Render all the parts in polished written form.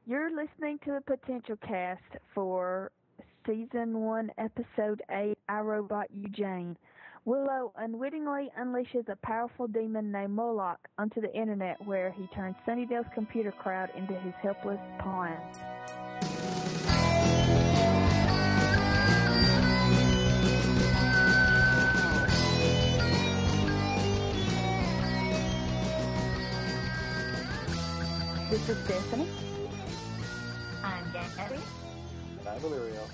You're listening to the Potential Cast for Season 1, Episode 8, I, Robot Eugene. Willow unwittingly unleashes a powerful demon named Moloch onto the internet where he turns Sunnydale's computer crowd into his helpless pawn. This is Stephanie. I'm Gabby. And I'm Valerio.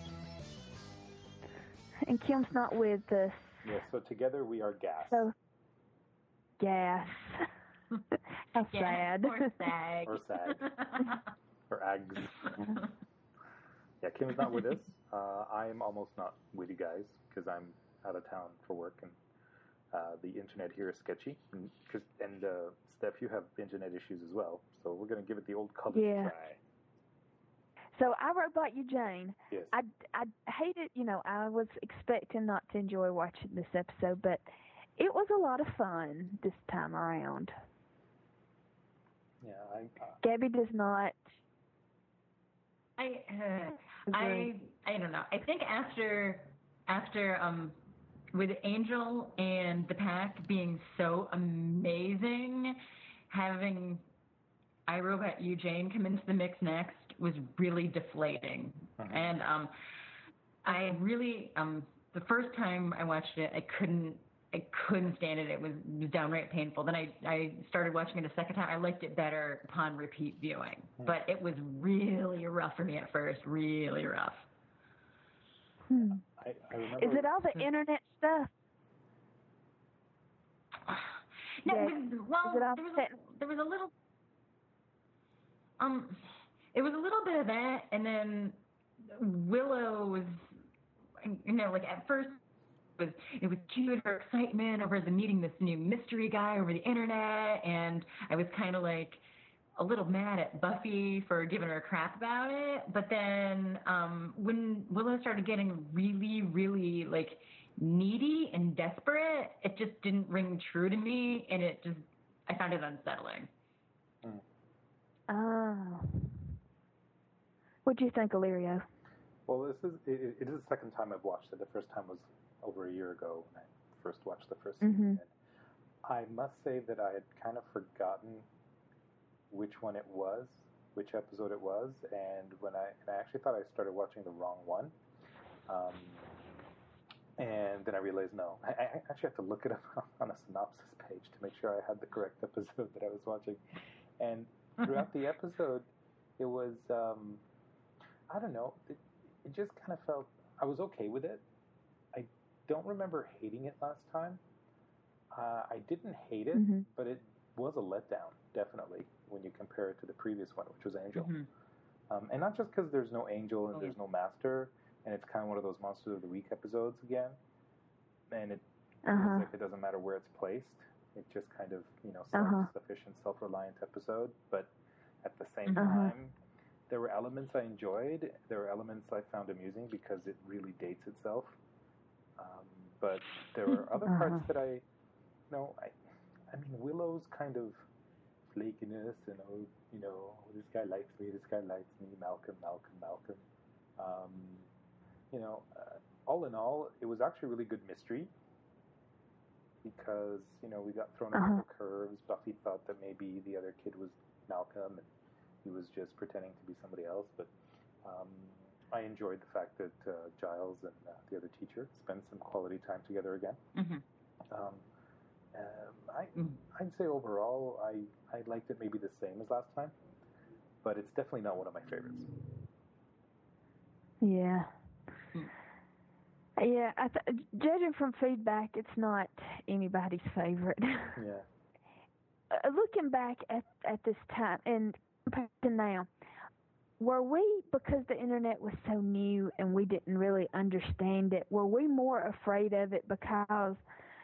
And Kim's not with us. Yes, so together we are Gas. So, Gas. How sad. Or SAG. Or SAG. Or AGS. Yeah, Kim's not with us. I'm almost not with you guys because I'm out of town for work and the internet here is sketchy. And Steph, you have internet issues as well. So we're going to give it the old college try. So I, Robot Eugene. Yes. I hated, I was expecting not to enjoy watching this episode, but it was a lot of fun this time around. Yeah, Gabby does not. I don't know. I think after with Angel and the Pack being so amazing, having iRobot Eugene come into the mix next was really deflating. Uh-huh. And I really the first time I watched it, I couldn't stand it. It was downright painful. Then I started watching it a second time. I liked it better upon repeat viewing. But it was really rough for me at first, really rough. I remember. Is it all the internet stuff? No, Yeah. there was a little it was a little bit of that, and then Willow was, at first it was cute, her excitement over meeting this new mystery guy over the internet, and I was kind of like a little mad at Buffy for giving her crap about it. But then when Willow started getting really, really needy and desperate, it just didn't ring true to me, and I found it unsettling. Oh. What do you think, Illyrio? Well, it is the second time I've watched it. The first time was over a year ago when I first watched the first season. And I must say that I had kind of forgotten which one it was, which episode it was, and I actually thought I started watching the wrong one. And then I realized, no, I actually have to look it up on a synopsis page to make sure I had the correct episode that I was watching. And throughout the episode, it was, I don't know, it just kind of felt, I was okay with it. I don't remember hating it last time. I didn't hate it, but it was a letdown, definitely, when you compare it to the previous one, which was Angel. And not just because there's no Angel and there's no Master, and it's kind of one of those Monsters of the Week episodes again, and it feels like it doesn't matter where it's placed. It's just kind of, self-sufficient, self-reliant episode. But at the same time, there were elements I enjoyed. There were elements I found amusing because it really dates itself. But there were other parts that I mean, Willow's kind of flakiness and, this guy likes me, Malcolm. All in all, it was actually a really good mystery because, we got thrown a couple curves. Buffy thought that maybe the other kid was Malcolm and he was just pretending to be somebody else. But I enjoyed the fact that Giles and the other teacher spent some quality time together again. I'd say overall, I liked it maybe the same as last time, but it's definitely not one of my favorites. Yeah. Yeah, judging from feedback, it's not anybody's favorite. Yeah. Looking back at this time and compared to now, were we, because the internet was so new and we didn't really understand it, were we more afraid of it because,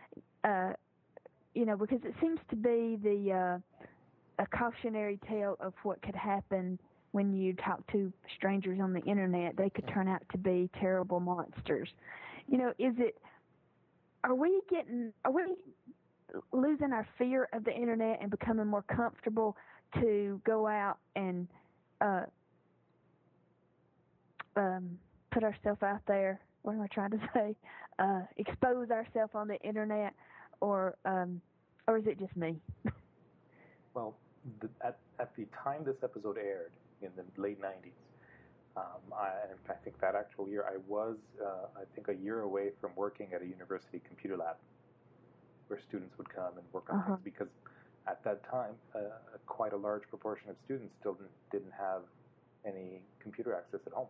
because it seems to be a cautionary tale of what could happen when you talk to strangers on the internet. They could turn out to be terrible monsters. Are we losing our fear of the internet and becoming more comfortable to go out and uh, put ourselves out there. What am I trying to say? Expose ourselves on the internet, or is it just me? Well, at the time this episode aired in the late '90s, I think that actual year I was I think a year away from working at a university computer lab, where students would come and work on things, because at that time quite a large proportion of students still didn't have any computer access at home.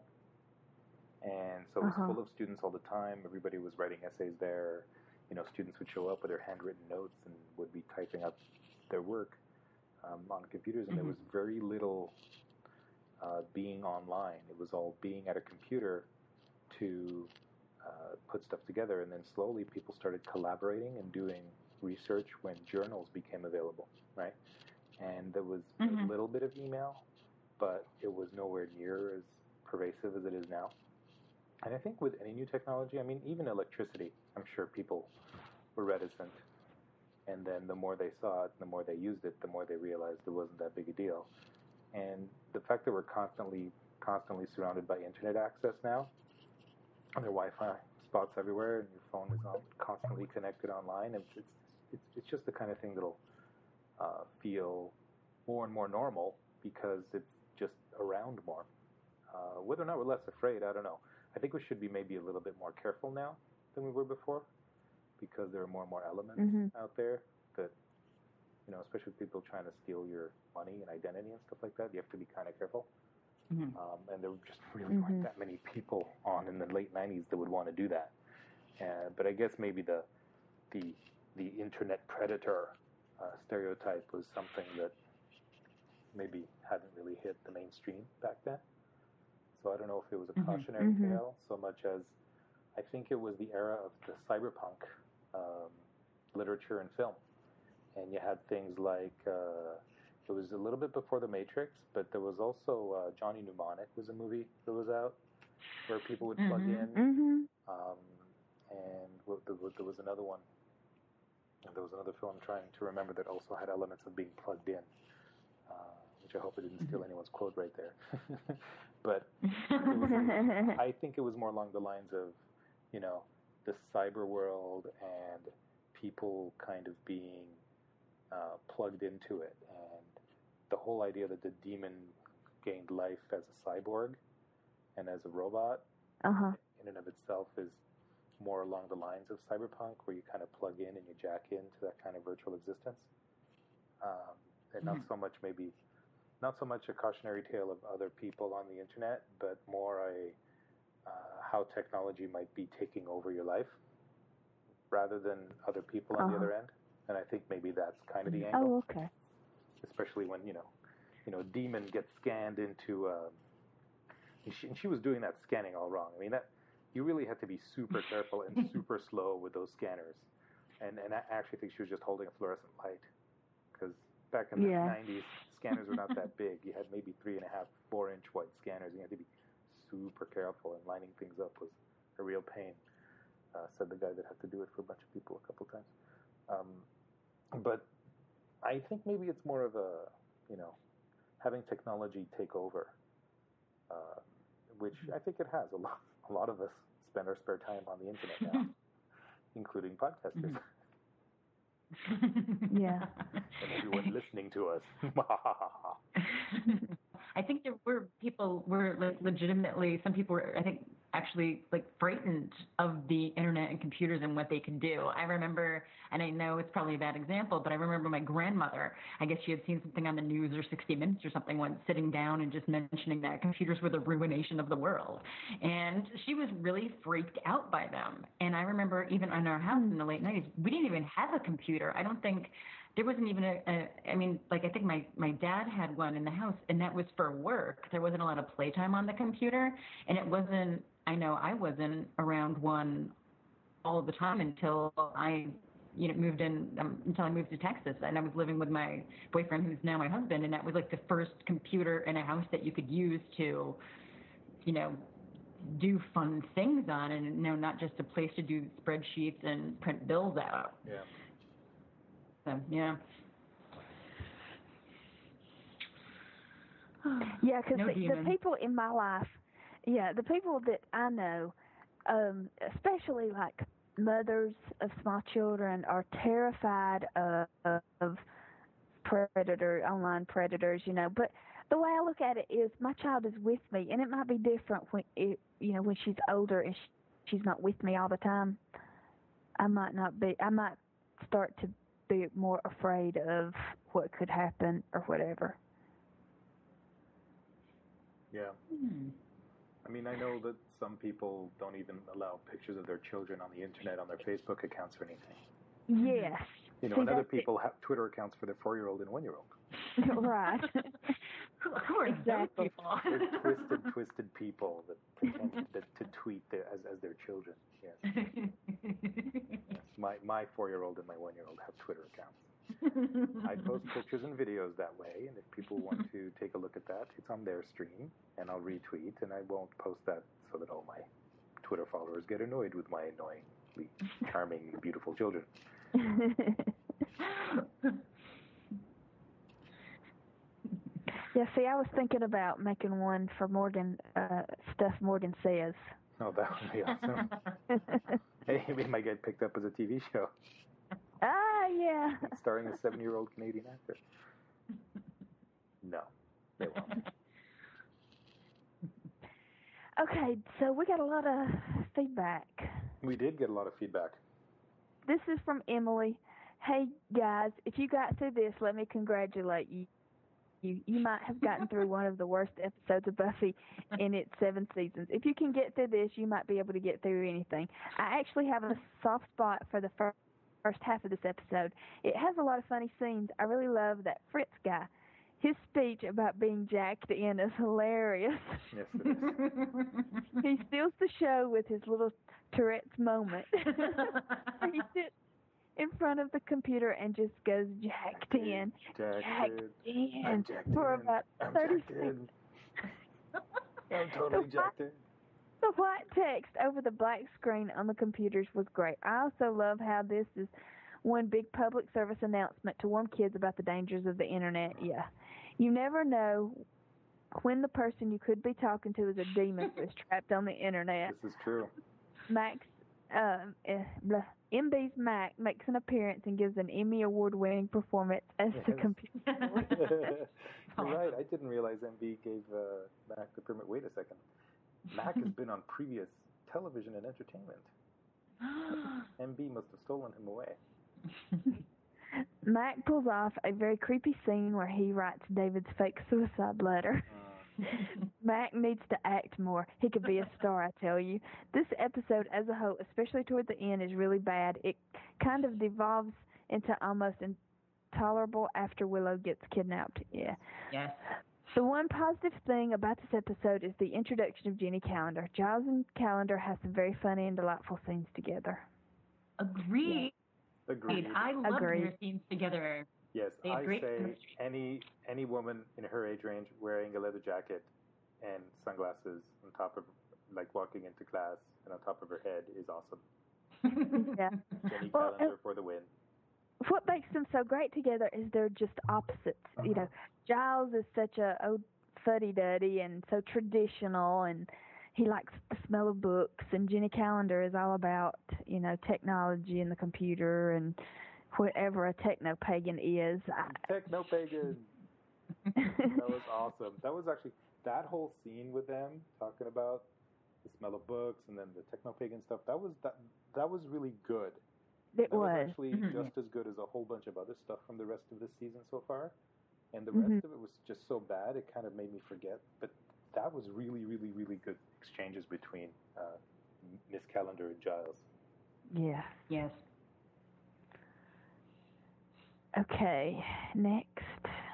And so it was full of students all the time. Everybody was writing essays there. You know, students would show up with their handwritten notes and would be typing up their work on computers. And there was very little being online. It was all being at a computer to put stuff together. And then slowly people started collaborating and doing research when journals became available, right? And there was a little bit of email, but it was nowhere near as pervasive as it is now. And I think with any new technology, I mean, even electricity, I'm sure people were reticent. And then the more they saw it, the more they used it, the more they realized it wasn't that big a deal. And the fact that we're constantly surrounded by internet access now, and there are Wi-Fi spots everywhere, and your phone is constantly connected online, it's just the kind of thing that'll feel more and more normal because it's just around more. Whether or not we're less afraid, I don't know. I think we should be maybe a little bit more careful now than we were before, because there are more and more elements out there that, you know, especially with people trying to steal your money and identity and stuff like that, you have to be kind of careful. And there just really weren't that many people on in the late '90s that would want to do that. But I guess maybe the internet predator stereotype was something that maybe hadn't really hit the mainstream back then. So I don't know if it was a cautionary tale so much as I think it was the era of the cyberpunk literature and film. And you had things like, it was a little bit before The Matrix, but there was also Johnny Mnemonic was a movie that was out where people would plug in. And there was another one. And there was another film I'm trying to remember that also had elements of being plugged in, which I hope I didn't steal anyone's quote right there. But I think it was more along the lines of, you know, the cyber world and people kind of being plugged into it. And the whole idea that the demon gained life as a cyborg and as a robot in and of itself is more along the lines of cyberpunk, where you kind of plug in and you jack into that kind of virtual existence. And not so much a cautionary tale of other people on the internet, but more how technology might be taking over your life rather than other people on the other end. And I think maybe that's kind of the angle. Oh, okay. Especially when, you know, a demon gets scanned into, and she was doing that scanning all wrong. I mean, that you really had to be super careful and super slow with those scanners. And I actually think she was just holding a fluorescent light, because back in the 90s, scanners were not that big. You had maybe 3.5, 4-inch wide scanners. You had to be super careful, and lining things up was a real pain, said the guy that had to do it for a bunch of people a couple times. But I think maybe it's more of a, you know, having technology take over, which I think it has. A lot of us spend our spare time on the internet now, including podcasters. Yeah. And everyone listening to us. I think there were people like legitimately, some people were, I think, actually like frightened of the internet and computers and what they could do. I remember, and I know it's probably a bad example, but I remember my grandmother, I guess she had seen something on the news or 60 Minutes or something, once sitting down and just mentioning that computers were the ruination of the world. And she was really freaked out by them. And I remember even in our house in the late 90s, we didn't even have a computer. I don't think there wasn't even I mean, like, I think my dad had one in the house, and that was for work. There wasn't a lot of playtime on the computer, and it wasn't, I know I wasn't around one all the time until I, you know, moved in, until I moved to Texas, and I was living with my boyfriend, who's now my husband, and that was like the first computer in a house that you could use to, you know, do fun things on, and, you know, not just a place to do spreadsheets and print bills out. Yeah. So, yeah. Yeah, because No the demons. people in my life, the people that I know, especially like mothers of small children, are terrified of online predators, But the way I look at it is, my child is with me, and it might be different when she's older and she's not with me all the time. I might start to be more afraid of what could happen or whatever. Yeah. I mean, I know that some people don't even allow pictures of their children on the internet, on their Facebook accounts or anything. Yes. And other people have Twitter accounts for their 4-year-old and 1-year-old. Right. Who are those people? They're twisted people that pretend to tweet as their children. Yes. My 4-year-old and my 1-year-old have Twitter accounts. I post pictures and videos that way, and if people want to take a look at that, it's on their stream, and I'll retweet, and I won't post that so that all my Twitter followers get annoyed with my annoyingly charming, beautiful children. Yeah, see, I was thinking about making one for Morgan, stuff Morgan says. Oh, that would be awesome. Hey, it might get picked up as a TV show. Ah, yeah. Starring a 7-year-old Canadian actor. No, they won't. Okay, so we got a lot of feedback. We did get a lot of feedback. This is from Emily. Hey, guys, if you got through this, let me congratulate you. You might have gotten through one of the worst episodes of Buffy in its 7 seasons. If you can get through this, you might be able to get through anything. I actually have a soft spot for the first half of this episode. It has a lot of funny scenes. I really love that Fritz guy. His speech about being jacked in is hilarious. Yes, it is. He steals the show with his little Tourette's moment. He sits in front of the computer and just goes jacked in for about 30 seconds. I'm totally jacked in. The white text over the black screen on the computers was great. I also love how this is one big public service announcement to warn kids about the dangers of the internet. Yeah. You never know when the person you could be talking to is a demon who is trapped on the internet. This is true. MB's Mac makes an appearance and gives an Emmy Award-winning performance as the computer. You're right. I didn't realize MB gave Mac the permit. Wait a second. Mac has been on previous television and entertainment. MB must have stolen him away. Mac pulls off a very creepy scene where he writes David's fake suicide letter. Mac needs to act more. He could be a star, I tell you. This episode as a whole, especially toward the end, is really bad. It kind of devolves into almost intolerable after Willow gets kidnapped. Yeah. Yes. The one positive thing about this episode is the introduction of Jenny Calendar. Giles and Calendar have some very funny and delightful scenes together. Agreed. Yeah. Agreed. I love their scenes together. Yes, I say any woman in her age range wearing a leather jacket and sunglasses on top of, like, walking into class and on top of her head is awesome. Yeah. Jenny Calendar for the win. What makes them so great together is they're just opposites. You know, Giles is such a old fuddy-duddy and so traditional, and he likes the smell of books, and Jenny Calendar is all about, technology and the computer and whatever a techno-pagan is. Techno-pagan! That was awesome. That was actually, that whole scene with them talking about the smell of books and then the techno-pagan stuff, that was really good. It was was actually just as good as a whole bunch of other stuff from the rest of this season so far. And the rest of it was just so bad, it kind of made me forget. But that was really, really, really good exchanges between Miss Calendar and Giles. Yeah. Yes. Okay, next.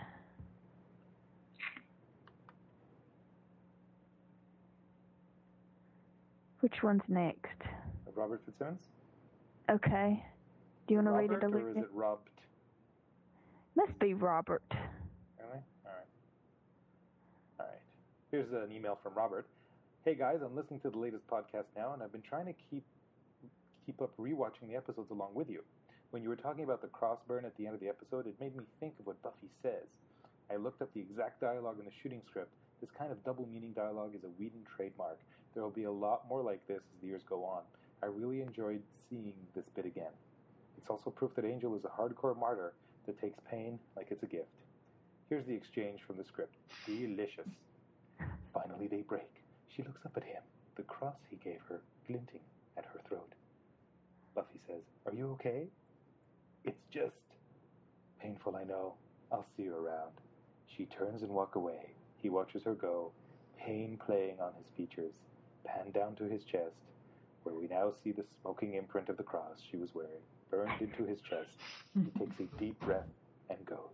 Which one's next? Robert Fitzsimmons? Okay. Do you want to read it a little bit? Or is it Robert? Must be Robert. Really? All right. Here's an email from Robert. Hey guys, I'm listening to the latest podcast now, and I've been trying to keep up rewatching the episodes along with you. When you were talking about the cross burn at the end of the episode, it made me think of what Buffy says. I looked up the exact dialogue in the shooting script. This kind of double-meaning dialogue is a Whedon trademark. There will be a lot more like this as the years go on. I really enjoyed seeing this bit again. It's also proof that Angel is a hardcore martyr that takes pain like it's a gift. Here's the exchange from the script. Delicious. Finally they break. She looks up at him, the cross he gave her glinting at her throat. Buffy says, "Are you okay?" "It's just painful, I know. I'll see you around." She turns and walks away. He watches her go, pain playing on his features, pan down to his chest, where we now see the smoking imprint of the cross she was wearing, burned into his chest. He takes a deep breath and goes.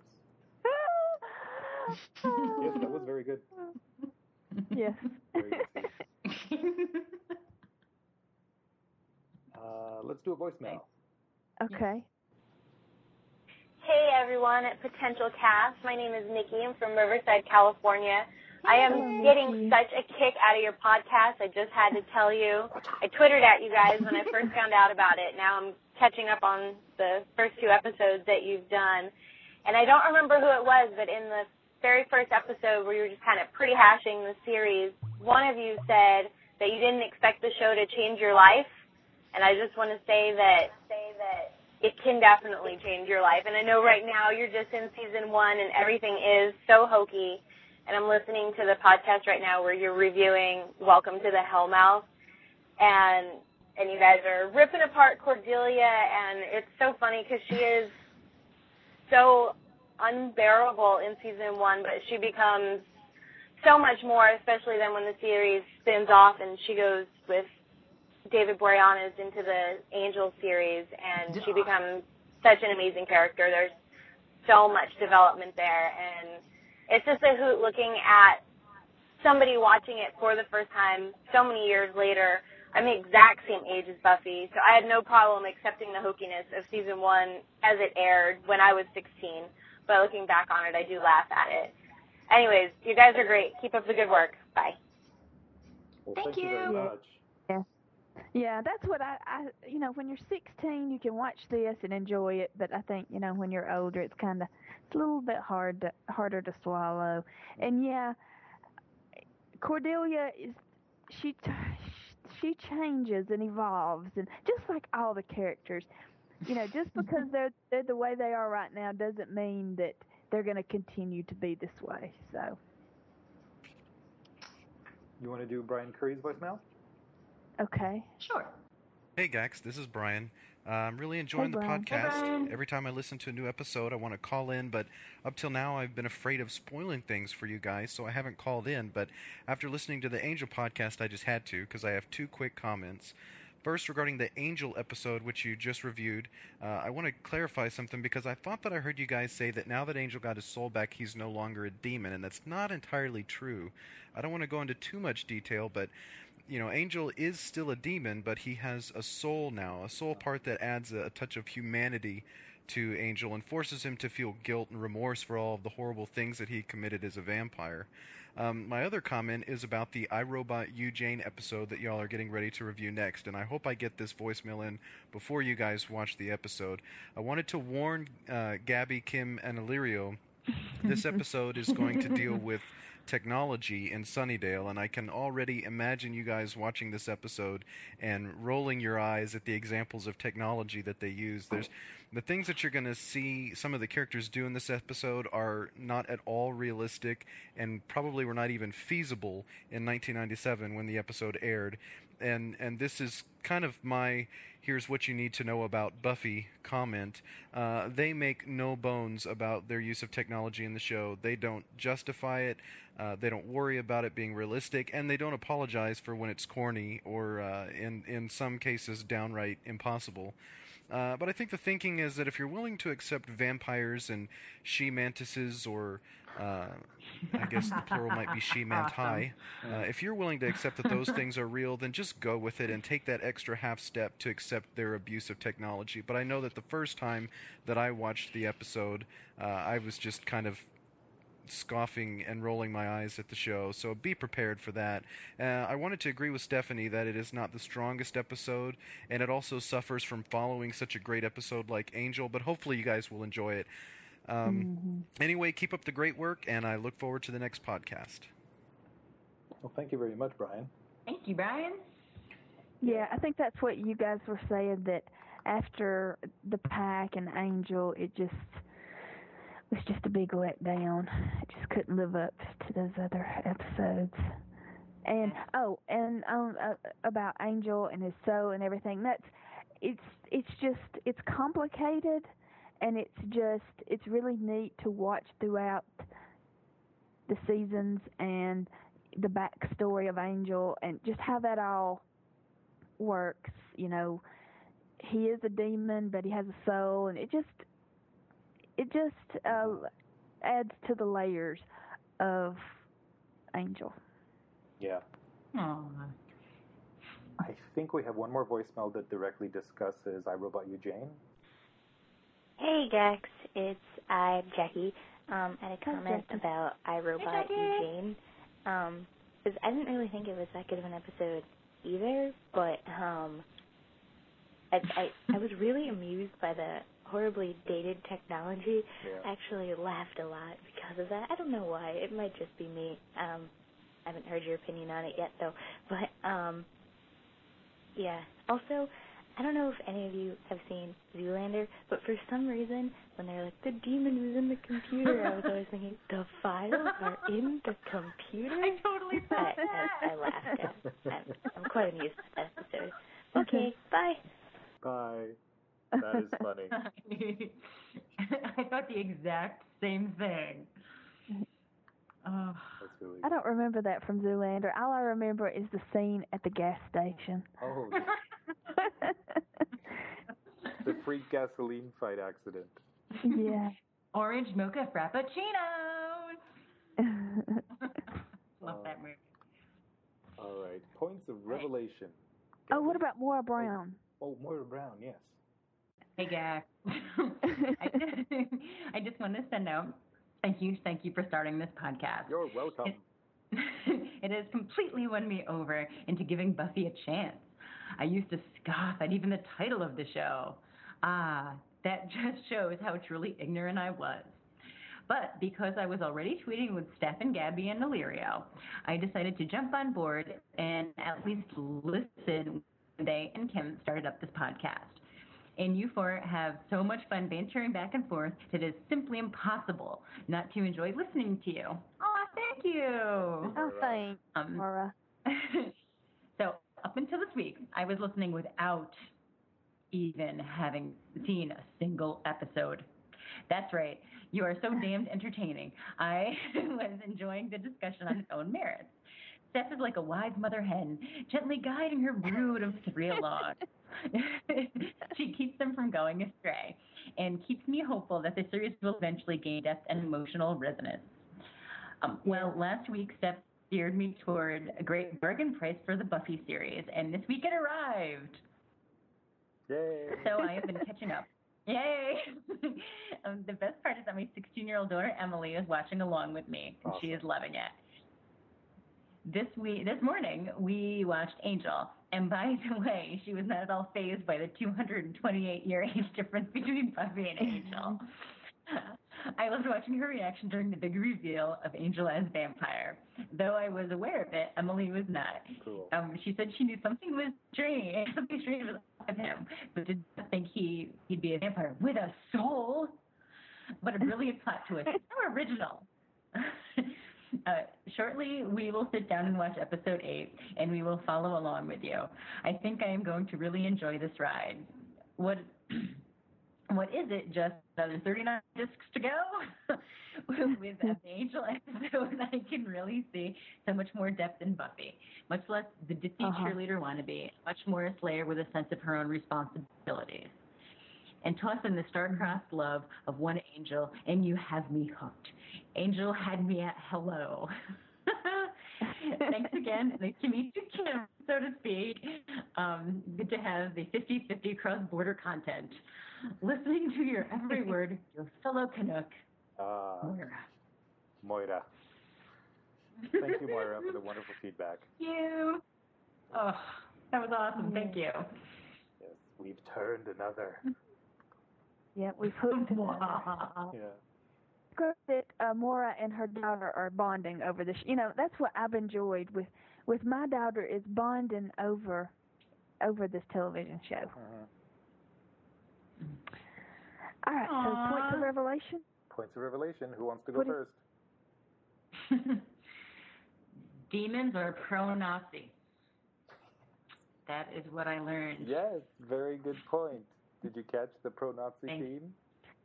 Yes, that was very good. Yes. Very good scene. Let's do a voicemail. Okay. Hey everyone at Potential Cast. My name is Nikki. I'm from Riverside, California. I am Hello, getting Nikki. such a kick out of your podcast. I just had to tell you. I twittered at you guys when I first found out about it. Now I'm catching up on the first 2 episodes that you've done. And I don't remember who it was, but in the very first episode where you were just kind of pre-hashing the series, one of you said that you didn't expect the show to change your life. And I just want to say that it can definitely change your life. And I know right now you're just in season 1 and everything is so hokey. And I'm listening to the podcast right now where you're reviewing Welcome to the Hellmouth. And you guys are ripping apart Cordelia. And it's so funny because she is so unbearable in season 1, but she becomes so much more, especially then when the series spins off and she goes with David Boreanaz into the Angel series, and she becomes such an amazing character. There's so much development there, and it's just a hoot looking at somebody watching it for the first time so many years later. I'm the exact same age as Buffy, so I had no problem accepting the hokiness of season 1 as it aired when I was 16, but looking back on it, I do laugh at it. Anyways, you guys are great. Keep up the good work. Bye. Well, Thank you very you. much. Yeah, that's what I when you're 16, you can watch this and enjoy it, but I think, when you're older, it's a little bit harder to swallow. And yeah, Cordelia she changes and evolves, and just like all the characters, just because they're the way they are right now doesn't mean that they're going to continue to be this way. So, You want to do Brian Curry's voicemail? okay. Sure. Hey Gax, this is Brian. I'm really enjoying the Brian. Hey, podcast. Brian. Every time I listen to a new episode, I want to call in, but up till now I've been afraid of spoiling things for you guys, so I haven't called in. But after listening to the Angel podcast, I just had to, because I have 2 quick comments. First, regarding the Angel episode, which you just reviewed, I want to clarify something, because I thought that I heard you guys say that now that Angel got his soul back, he's no longer a demon, and that's not entirely true. I don't want to go into too much detail, but Angel is still a demon, but he has a soul now, a soul part that adds a touch of humanity to Angel and forces him to feel guilt and remorse for all of the horrible things that he committed as a vampire. My other comment is about the iRobot You Jane episode that y'all are getting ready to review next, and I hope I get this voicemail in before you guys watch the episode. I wanted to warn Gabby, Kim, and Illyrio, this episode is going to deal with technology in Sunnydale, and I can already imagine you guys watching this episode and rolling your eyes at the examples of technology that they use. There's the things that you're going to see some of the characters do in this episode are not at all realistic, and probably were not even feasible in 1997 when the episode aired. And this is kind of my here's what you need to know about Buffy comment. They make no bones about their use of technology in the show. They don't justify it. They don't worry about it being realistic, and they don't apologize for when it's corny or, in some cases, downright impossible. But I think the thinking is that if you're willing to accept vampires and she-mantises, or I guess the plural might be she-manti, if you're willing to accept that those things are real, then just go with it and take that extra half step to accept their abuse of technology. But I know that the first time that I watched the episode, I was just kind of scoffing and rolling my eyes at the show, so be prepared for that. I wanted to agree with Stephanie that it is not the strongest episode, and it also suffers from following such a great episode like Angel, but hopefully you guys will enjoy it. Anyway, keep up the great work, and I look forward to the next podcast. Well, thank you very much, Brian. Thank you, Brian. Yeah, I think that's what you guys were saying, that after the Pack and Angel, it was just a big letdown. It just couldn't live up to those other episodes. And about Angel and his soul and everything, it's complicated, and it's really neat to watch throughout the seasons and the backstory of Angel and just how that all works. You know, he is a demon, but he has a soul, and it just adds to the layers of Angel. Yeah. Aww. I think we have one more voicemail that directly discusses I, Robot You, Jane. Hey, Gex. I'm Jackie. I had a comment about I, Robot You, Jane. Because I didn't really think it was that good of an episode either, but I was really amused by the horribly dated technology. Yeah. I actually laughed a lot because of that. I don't know why. It might just be me. I haven't heard your opinion on it yet, though. But, yeah. Also, I don't know if any of you have seen Zoolander, but for some reason, when they're like, the demon was in the computer, I was always thinking, the files are in the computer? I totally thought that. I laughed at I'm quite amused with that episode. Okay, bye. Bye. That is funny. I thought the exact same thing. Oh. That's really I don't remember that from Zoolander. All I remember is the scene at the gas station. Oh, the free gasoline fight accident. Yeah. Orange mocha frappuccinos. Love that movie. All right. Points of revelation. Oh, what about Maura Brown? Oh, Moira Brown, yes. Hey, Gax. I just want to send out a huge thank you for starting this podcast. You're welcome. It has completely won me over into giving Buffy a chance. I used to scoff at even the title of the show. That just shows how truly ignorant I was. But because I was already tweeting with Steph and Gabby and Illyrio, I decided to jump on board and at least listen when they and Kim started up this podcast. And you four have so much fun bantering back and forth that it is simply impossible not to enjoy listening to you. Oh, thank you. Oh, thanks, Maura. So up until this week, I was listening without even having seen a single episode. That's right. You are so damned entertaining. I was enjoying the discussion on its own merits. Steph is like a wise mother hen, gently guiding her brood of three along. She keeps them from going astray and keeps me hopeful that the series will eventually gain depth and emotional resonance. Well, last week, Steph steered me toward a great bargain price for the Buffy series, and this week it arrived. Yay. So I have been catching up. Yay! The best part is that my 16-year-old daughter, Emily, is watching along with me, and she is loving it. This morning, we watched Angel, and by the way, she was not at all fazed by the 228-year age difference between Buffy and Angel. I loved watching her reaction during the big reveal of Angel as vampire. Though I was aware of it, Emily was not. Cool. She said she knew something was strange, something strange was with him, but did not think he'd be a vampire with a soul. What a brilliant plot twist. So original. Shortly, we will sit down and watch episode 8, and we will follow along with you. I think I am going to really enjoy this ride. What is it? Just another 39 discs to go? With the Angel episode, I can really see so much more depth in Buffy. Much less the ditzy cheerleader wannabe. Much more a Slayer with a sense of her own responsibilities. And toss in the star-crossed love of one Angel, and you have me hooked. Angel had me at hello. Thanks again. Nice to meet you, Kim, so to speak. Good to have the 50-50 cross-border content. Listening to your every word, your fellow Canuck, Moira. Thank you, Moira, for the wonderful feedback. Thank you. Oh, that was awesome. Thank you. Yes, we've turned another. Yeah, we've hooked. Yeah. great that Maura and her daughter are bonding over this. You know, that's what I've enjoyed with my daughter is bonding over this television show. Mm-hmm. All right, so points of revelation. Points of revelation. Who wants to go first? Demons are pro-Nazi. That is what I learned. Yes, very good point. Did you catch the pro-Nazi theme?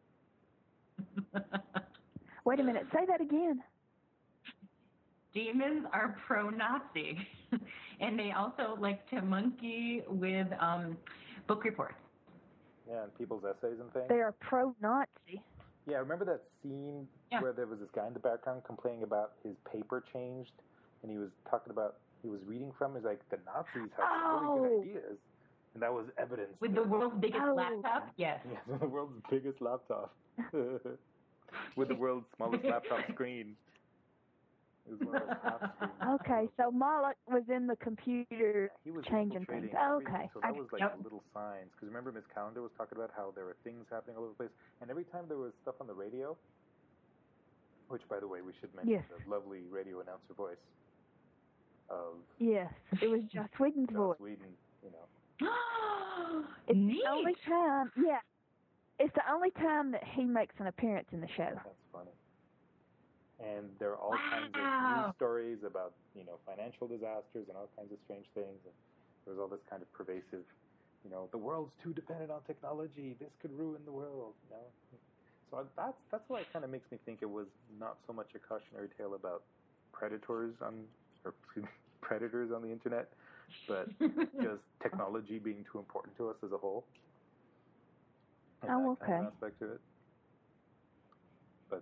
Wait a minute, say that again. Demons are pro-Nazi. And they also like to monkey with book reports. Yeah, and people's essays and things. They are pro-Nazi. Yeah, remember that scene where there was this guy in the background complaining about his paper changed, and he was talking about, he was reading from, he's like, the Nazis had some really good ideas. And that was evidence. With the world's biggest laptop? Yes. Yes, with the world's biggest laptop. With the world's smallest laptop screen. It was one of those half screens. Okay, so Moloch was in the computer changing things. Okay. So that was like little signs. Because remember Miss Calendar was talking about how there were things happening all over the place. And every time there was stuff on the radio, which, by the way, we should mention the lovely radio announcer voice of... Yes, it was Joss Whedon's voice. Joss Whedon, you know. It's the only time, it's the only time that he makes an appearance in the show. That's funny. And there are all kinds of news stories about, you know, financial disasters and all kinds of strange things. And there's all this kind of pervasive, you know, the world's too dependent on technology. This could ruin the world, you know. So that's what kind of makes me think it was not so much a cautionary tale about predators on the internet, but just technology being too important to us as a whole. And that kind of aspect to it. But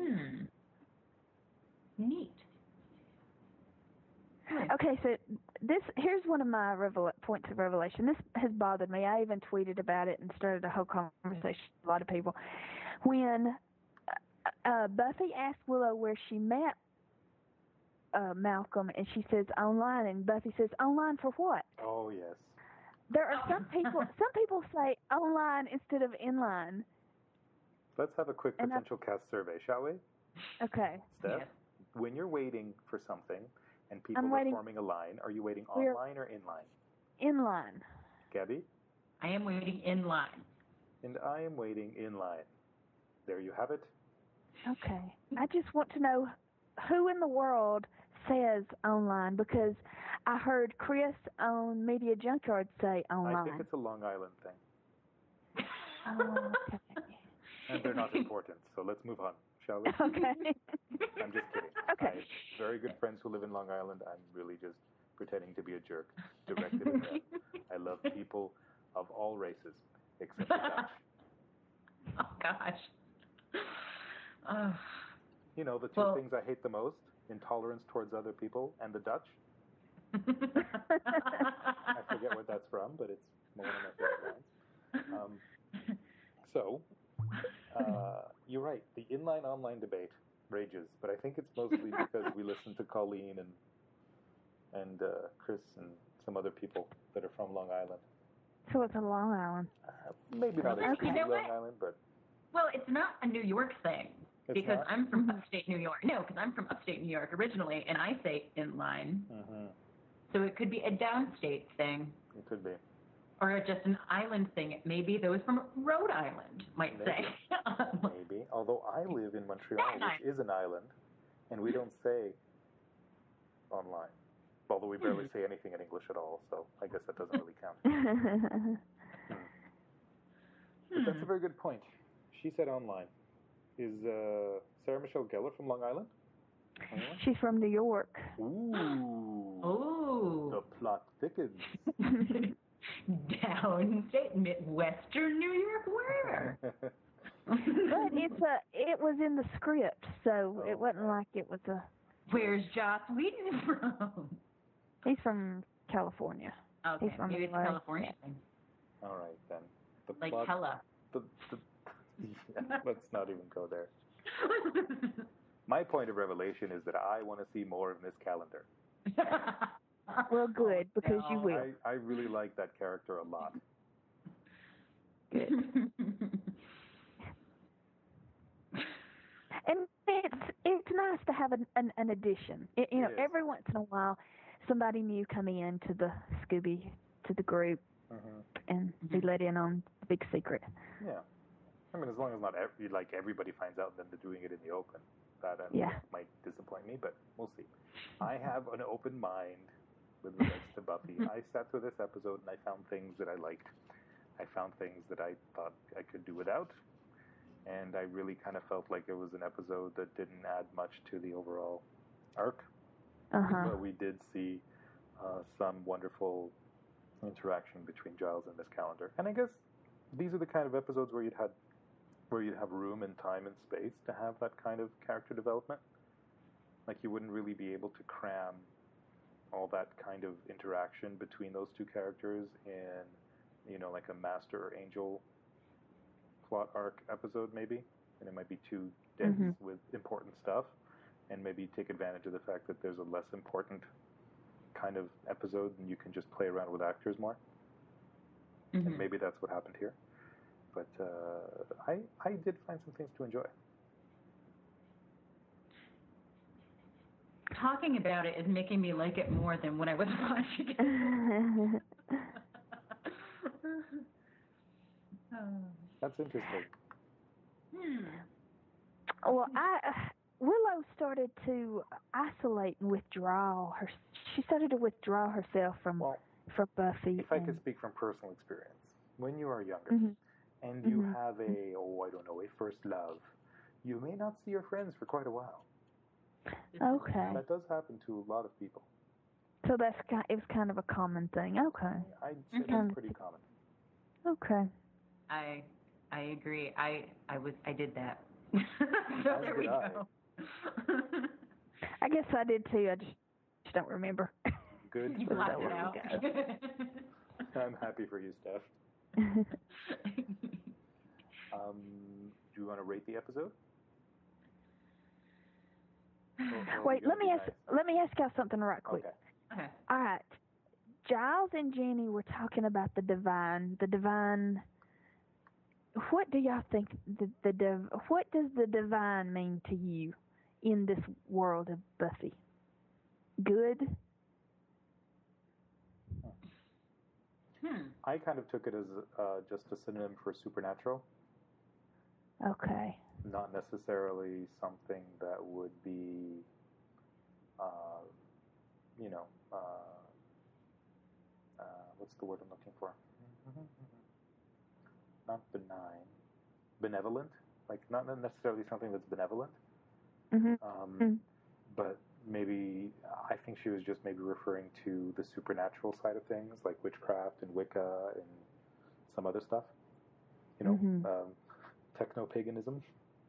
neat. Okay, so here's one of my points of revelation. This has bothered me. I even tweeted about it and started a whole conversation with a lot of people. When Buffy asked Willow where she met Malcolm, and she says online, and Buffy says, online for what? Oh, yes. There are some people say online instead of inline. Let's have a quick potential cast survey, shall we? Okay. Steph, when you're waiting for something and people are forming a line, are you waiting online or inline? Inline. Gabby? I am waiting in line. And I am waiting in line. There you have it. Okay. I just want to know who in the world says online, because I heard Chris on Media Junkyard say online. I think it's a Long Island thing. Oh, okay. And they're not important, so let's move on, shall we? Okay. I'm just kidding. Okay. I have very good friends who live in Long Island. I'm really just pretending to be a jerk directed at them. I love people of all races, except the Dutch. Oh, gosh. You know, the two things I hate the most, intolerance towards other people and the Dutch. I forget what that's from, but it's one of my favorite lines. So, you're right. The inline-online debate rages, but I think it's mostly because we listen to Colleen and Chris and some other people that are from Long Island. So it's a Long Island. Maybe not exactly Long Island, but... Well, it's not a New York thing. Because I'm from upstate New York. No, because I'm from upstate New York originally, and I say inline. Mm-hmm. So it could be a downstate thing. It could be. Or just an island thing. Maybe those from Rhode Island might say. Maybe. Although I live in Montreal, which is an island, and we don't say online. Although we barely say anything in English at all, so I guess that doesn't really count. But that's a very good point. She said online. Is Sarah Michelle Gellar from Long Island? She's from New York. Ooh. Oh. The plot thickens. Downstate, Midwestern New York, where? But it was in the script, so it wasn't like it was a... Where's Joss Whedon from? He's from California. Okay, he's from maybe it's a California thing. All right, then. The like plot, Hella. Let's not even go there. My point of revelation is that I want to see more of Miss Calendar. Well, good, because you will. I really like that character a lot. Good. And it's nice to have an addition. You know, It is. every once in a while, somebody new come in to the group and be let in on the big secret. Yeah. I mean, as long as not everybody finds out and then they're doing it in the open. That might disappoint me, but we'll see. I have an open mind with regards to Buffy. I sat through this episode and I found things that I liked. I found things that I thought I could do without. And I really kind of felt like it was an episode that didn't add much to the overall arc. But we did see some wonderful interaction between Giles and Miss Calendar. And I guess these are the kind of episodes where you'd have room and time and space to have that kind of character development. Like you wouldn't really be able to cram all that kind of interaction between those two characters in, you know, like a Master or Angel plot arc episode maybe. And it might be too dense with important stuff, and maybe take advantage of the fact that there's a less important kind of episode and you can just play around with actors more. And maybe that's what happened here. But I did find some things to enjoy. Talking about it is making me like it more than when I was watching it. That's interesting. Well, Willow started to isolate and withdraw her. She started to withdraw herself from Buffy. If I could speak from personal experience, when you are younger and you have a first love, you may not see your friends for quite a while. Okay. That does happen to a lot of people. So it was kind of a common thing. Okay. I'd say that's pretty common. Okay. I agree. I did that. So there we go. I guess I did too. I just don't remember. Good. You for blocked it you. out. I'm happy for you, Steph. Do you want to rate the episode? Wait, let me ask y'all something right quick. Okay. All right. Giles and Jenny were talking about the divine. What do y'all think what does the divine mean to you in this world of Buffy? Good? I kind of took it as just a synonym for supernatural. Okay. Not necessarily something that would be, what's the word I'm looking for? Not benign. Benevolent? Like, not necessarily something that's benevolent. But maybe, I think she was just maybe referring to the supernatural side of things, like witchcraft and Wicca and some other stuff. You know, techno-paganism.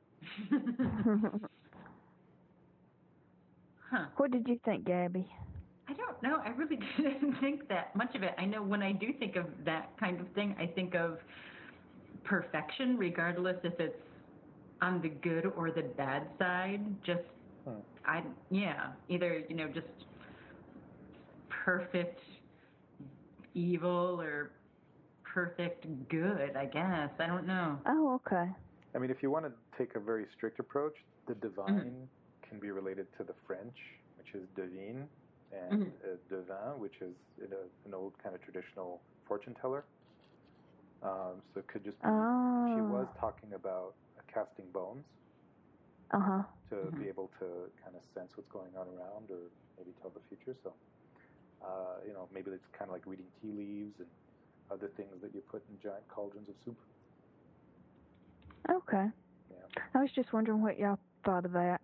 What did you think, Gabby? I don't know. I really didn't think that much of it. I know when I do think of that kind of thing, I think of perfection, regardless if it's on the good or the bad side. Just, either, just perfect evil or perfect good, I guess. I don't know. Oh, okay. I mean, if you want to take a very strict approach, the divine can be related to the French, which is devine, and devin, which is an old kind of traditional fortune teller. So it could just be, she was talking about casting bones to be able to kind of sense what's going on around or maybe tell the future. So, maybe it's kind of like reading tea leaves and other things that you put in giant cauldrons of soup. Okay. Yeah. I was just wondering what y'all thought of that.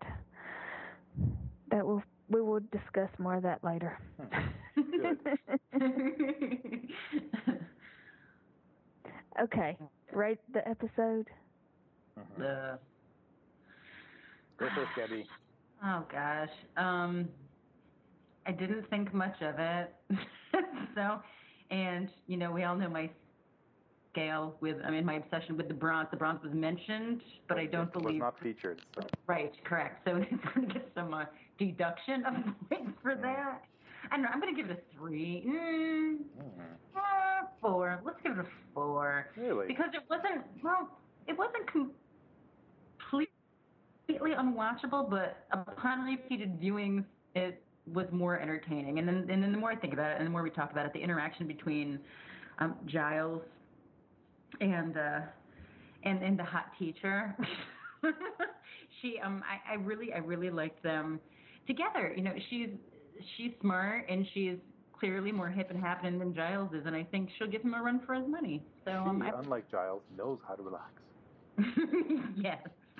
We will discuss more of that later. Good. Okay. Rate the episode. Go first, Gabby. Oh gosh. I didn't think much of it. And we all know my scale my obsession with the Bronx. The Bronx was mentioned, but I don't believe... It was not featured, so... Right, correct. So it's going to get some deduction of points for that. I don't know, I'm going to give it a 3. 4. Let's give it a 4. Really? Because it wasn't completely slightly unwatchable, but upon repeated viewings, it was more entertaining. And then the more I think about it, and the more we talk about it, the interaction between Giles and the hot teacher. I really liked them together. You know, she's smart and she's clearly more hip and happening than Giles is, and I think she'll give him a run for his money. So unlike Giles, knows how to relax. Yes.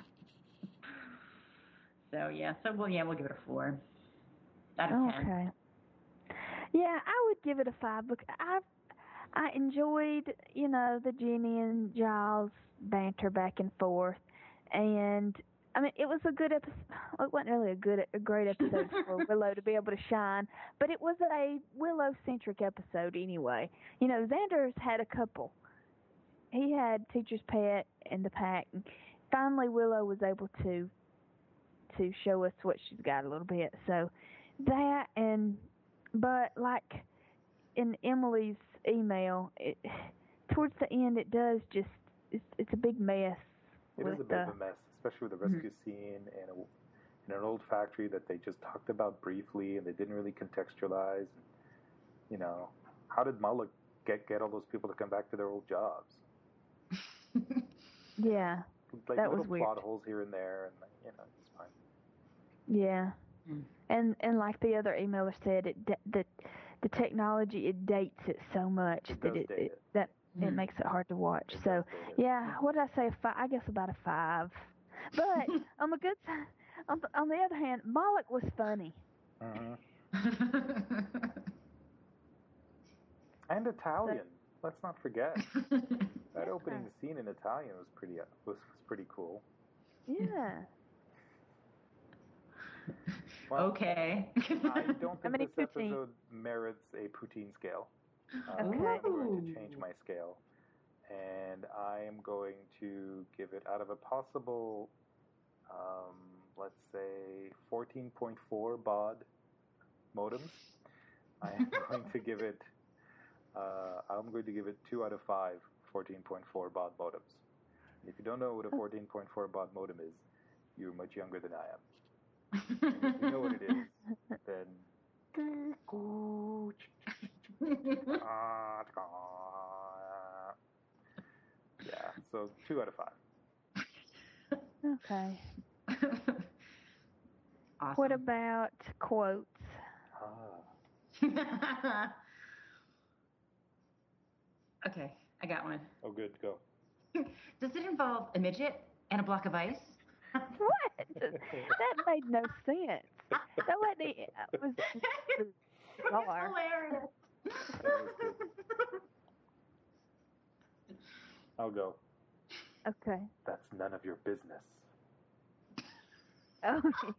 So we'll give it a 4 out of 10. Okay. Yeah, I would give it a 5 because I enjoyed, you know, the Ginny and Giles banter back and forth, and I mean it was a good episode. It wasn't really a great episode for Willow to be able to shine, but it was a Willow-centric episode anyway. You know, Xander's had a couple. He had Teacher's Pet and the Pack. And finally, Willow was able to show us what she's got a little bit. So that but like in Emily's email, towards the end, it does just it's a big mess. It is a bit of a mess, especially with the rescue scene in an old factory that they just talked about briefly and they didn't really contextualize. You know, how did Mullock get all those people to come back to their old jobs? Yeah, like that little was weird. plot holes here and there, and you know, it's fine. Yeah, and like the other emailer said, the technology, it dates it so much that it makes it hard to watch. So yeah, what did I say? I guess about a 5. But on the good side, on the other hand, Mullock was funny. And Italian. Let's not forget that opening scene in Italian was pretty cool. Yeah. Well, okay. I don't think this episode merits a poutine scale. I'm going to change my scale, and I am going to give it, out of a possible, let's say 14.4 baud modems, I am going to give it. I'm going to give it 2 out of 5 14.4 baud modems. And if you don't know what a 14.4 baud modem is, you're much younger than I am. And if you know what it is, then yeah, so 2 out of 5. Okay. Awesome. What about quotes? Okay, I got one. Oh, good, go. Does it involve a midget and a block of ice? What? That made no sense. That wasn't it. Was bizarre. Hilarious. I'll go. Okay. That's none of your business. Oh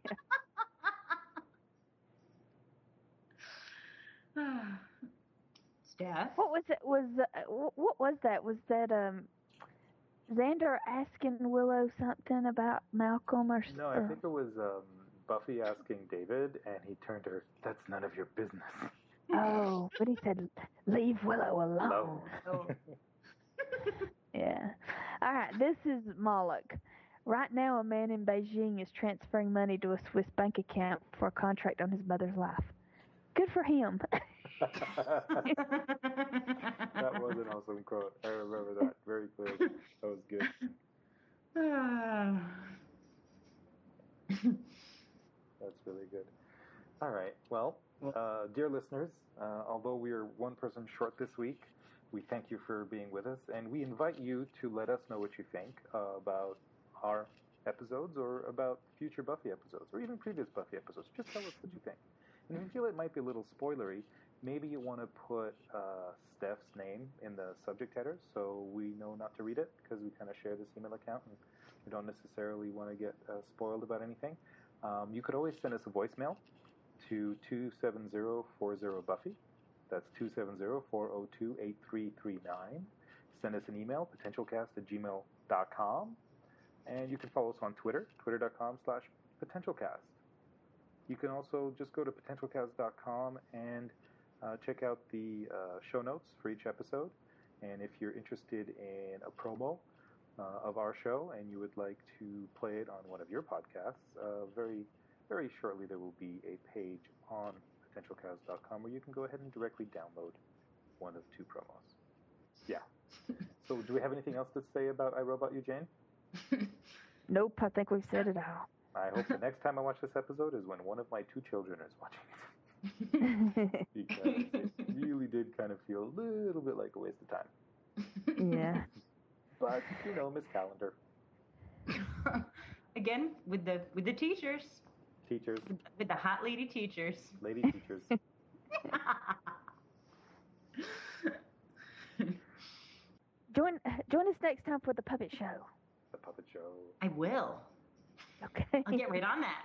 yeah. Steph? What was it? What was that? Was that Xander asking Willow something about Malcolm or something? No, I think it was Buffy asking David, and he turned to her, "That's none of your business." Oh, but he said, "Leave Willow alone." Oh. Yeah. All right, this is Moloch. Right now, a man in Beijing is transferring money to a Swiss bank account for a contract on his mother's life. Good for him. That was an awesome quote. I remember that very clearly. That was good. That's really good. All right. Well, dear listeners, although we are one person short this week, we thank you for being with us, and we invite you to let us know what you think about our episodes or about future Buffy episodes or even previous Buffy episodes. Just tell us what you think. And if you feel it might be a little spoilery, maybe you want to put Steph's name in the subject header so we know not to read it, because we kind of share this email account and we don't necessarily want to get spoiled about anything. You could always send us a voicemail to 27040-BUFFY. That's 270-402-8339. Send us an email, potentialcast@gmail.com. And you can follow us on Twitter, twitter.com/potentialcast. You can also just go to potentialcast.com and check out the show notes for each episode. And if you're interested in a promo of our show and you would like to play it on one of your podcasts, very, very shortly there will be a page on potentialcast.com where you can go ahead and directly download one of 2 promos. Yeah. So do we have anything else to say about iRobot You, Jane? Nope, I think we've said it all. I hope the next time I watch this episode is when one of my 2 children is watching it. Because it really did kind of feel a little bit like a waste of time. Yeah. But, Miss Calendar. Again, with the teachers. Teachers. With the hot lady teachers. Lady teachers. Join us next time for the puppet show. The puppet show. I will. Okay. I'll get right on that.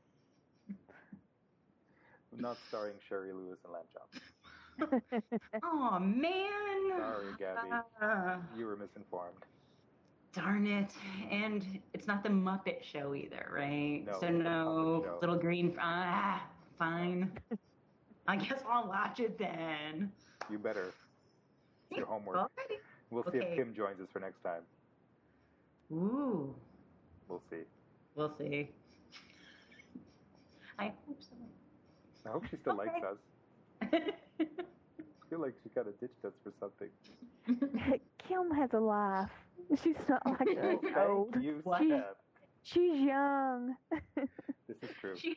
Not starring Sherry Lewis and Lamb Chop. Oh, man. Sorry, Gabby. You were misinformed. Darn it. And it's not the Muppet Show either, right? No, so it's the no Muppet Show. Little Green... fine. I guess I'll watch it then. You better. It's your homework. Alrighty. We'll see if Okay. Kim joins us for next time. Ooh. We'll see. We'll see. I hope so. I hope she still likes us. I feel like she kind of ditched us for something. Kim has a life. She's not like us old. You What? said. She's young. This is true. She...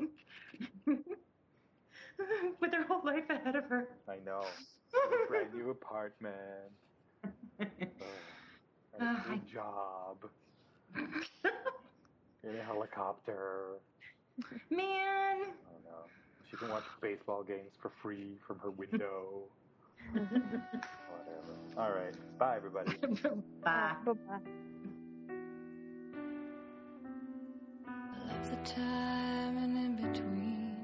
With her whole life ahead of her. I know. A brand new apartment. And a good job. In a helicopter. Man. Oh no. She can watch baseball games for free from her window. Whatever. All right. Bye, everybody. Bye. Bye-bye. I love the time and in between,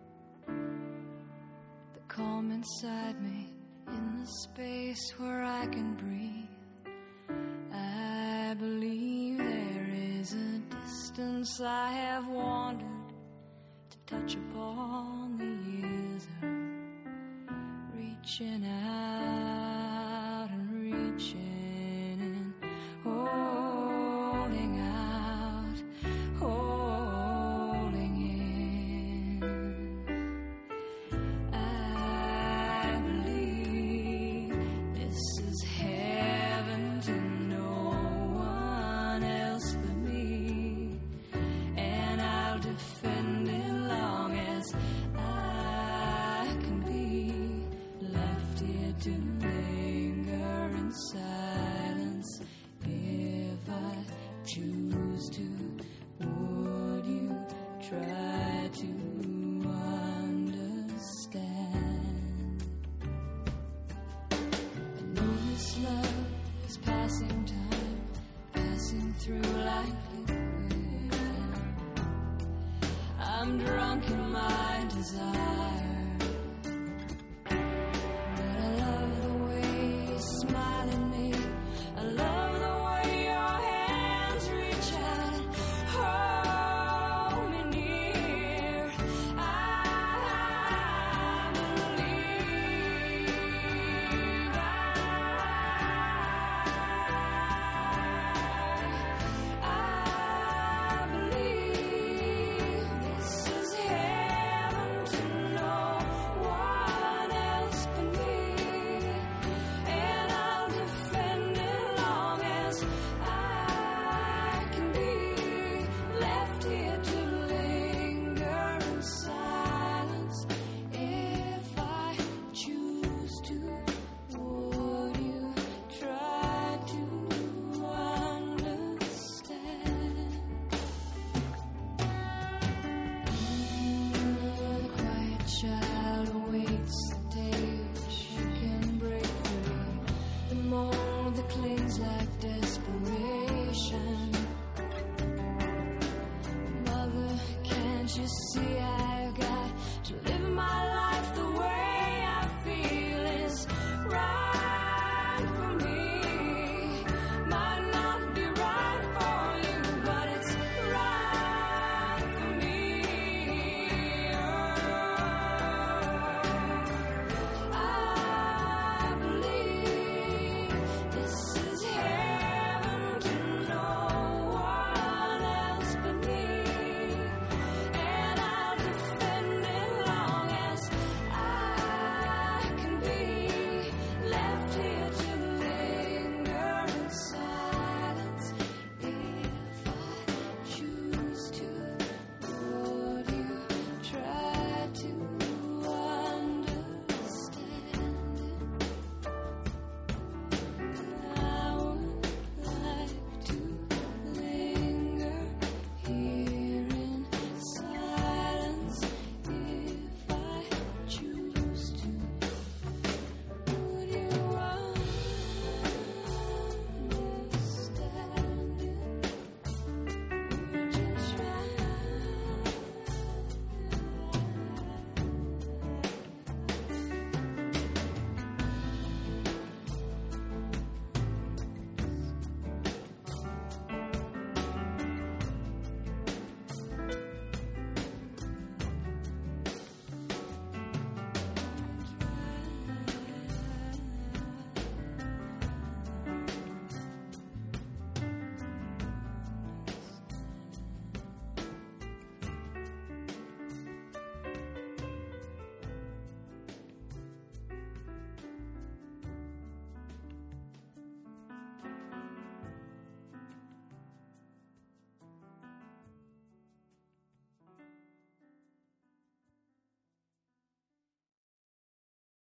the calm inside me, in the space where I can breathe. I believe there is a distance I have wandered to touch upon the years of reaching out and reaching and holding out, holding in. I believe this is heaven to no one else but me, and I'll defend it long as I can be left here to linger in silence. If I choose to, would you try to understand? I know this love is passing time, passing through like liquid. I'm drunk in my desire.